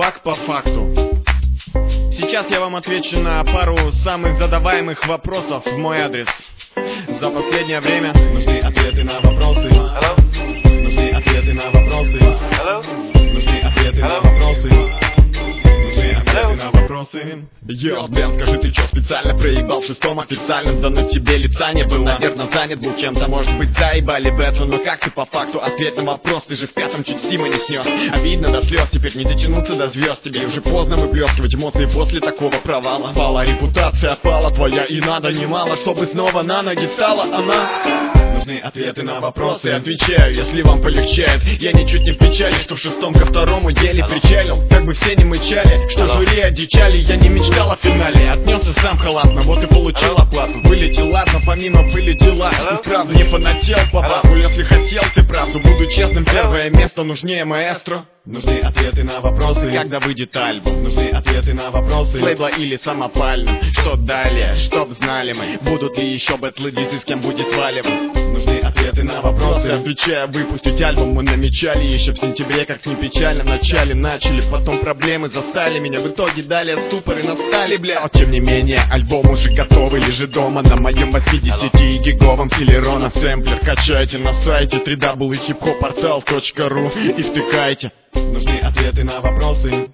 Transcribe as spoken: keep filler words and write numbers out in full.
факт по факту. Сейчас я вам отвечу на пару самых задаваемых вопросов в мой адрес. За последнее время нужны ответы на вопросы. Hello? Нужны ответы на вопросы. Hello? Нужны ответы на Hello? вопросы. Нужны ответы Hello? на вопросы. Йо, Бен, скажи, ты чё специально проебал в шестом официальном? Да на тебе лица не был, наверное, занят был чем-то. Может быть, заебали бету, но как ты по факту? Ответь на вопрос, ты же в пятом чуть Сима не снес. Обидно до слез, теперь не дотянуться до звезд. Тебе уже поздно выплескивать эмоции после такого провала. Пала репутация, пала твоя, и надо немало, чтобы снова на ноги стала она. Нужны ответы на вопросы, отвечаю, если вам полегчает. Я ничуть не в печали, что в шестом ко второму еле причалил. Как бы все не мычали, что жюри одичали. Я не мечтал о финале, отнесся сам халатно, вот и получил оплату. Вылетел, ладно, помимо были дела. И правда не фанател по бабу, если хотел ты правду. Буду честным, первое место нужнее маэстро. Нужны ответы на вопросы, когда выйдет альбом. Нужны ответы на вопросы, с лейбла или самопальным. Что далее, чтоб знали мы, будут ли еще бэтлы, дисы, с кем будет валивать. Нужны ответы на вопросы, отвечая, выпустить альбом мы намечали еще в сентябре, как не печально. Вначале начали, потом проблемы застали меня. В итоге далее ступоры настали, бля. Но тем не менее, альбом уже готовый, лежит дома на моем восьмидесятигиговом Селерона сэмплер. Качайте на сайте три дабл ю хип хоп портал точка ру и втыкайте. Нужны ответы на вопросы.